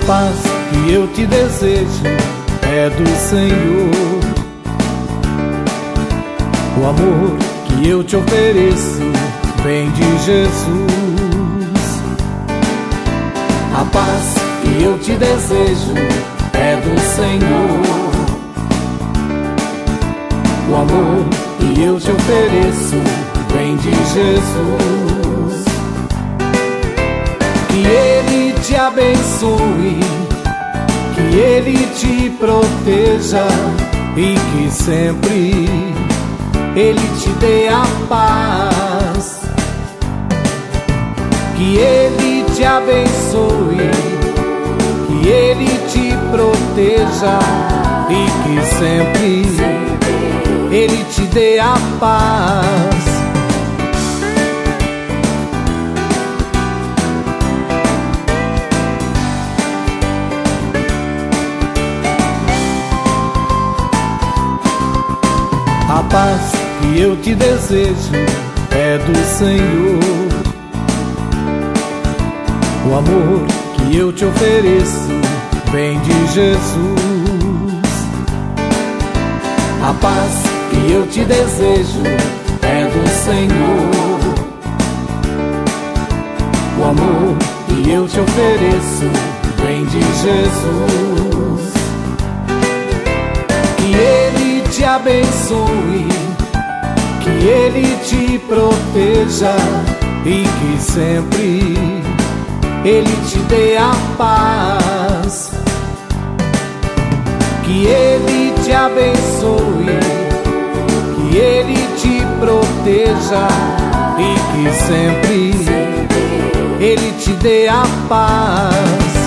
paz que eu te desejo é do Senhor. O amor que eu te ofereço vem de Jesus. A paz que eu te desejo é do Senhor. O amor que eu te ofereço vem de Jesus. Que Ele te abençoe, que Ele te proteja e que sempre Ele te dê a paz. Que Ele te abençoe, que Ele te proteja e que sempre Ele te dê a paz. A paz que eu te desejo é do Senhor. O amor que eu te ofereço vem de Jesus. A paz que eu te desejo é do Senhor. O amor que eu te ofereço vem de Jesus. Que Ele te abençoe, que Ele te proteja e que sempre Ele te dê a paz. Que Ele te abençoe, que Ele te proteja e que sempre Ele te dê a paz.